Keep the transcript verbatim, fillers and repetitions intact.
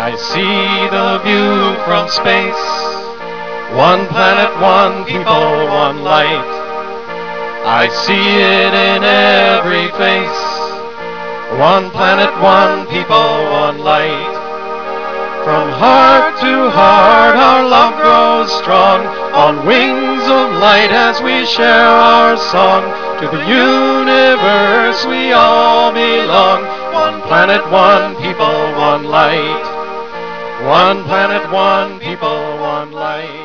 I see the view from space. One planet, one people, one light. I see it in every face. One planet, one people, one light. From heart to heart our love grows strong, on wings of light as we share our song. To the universe we all belong. One planet, one people, one light. One planet, one people, one light.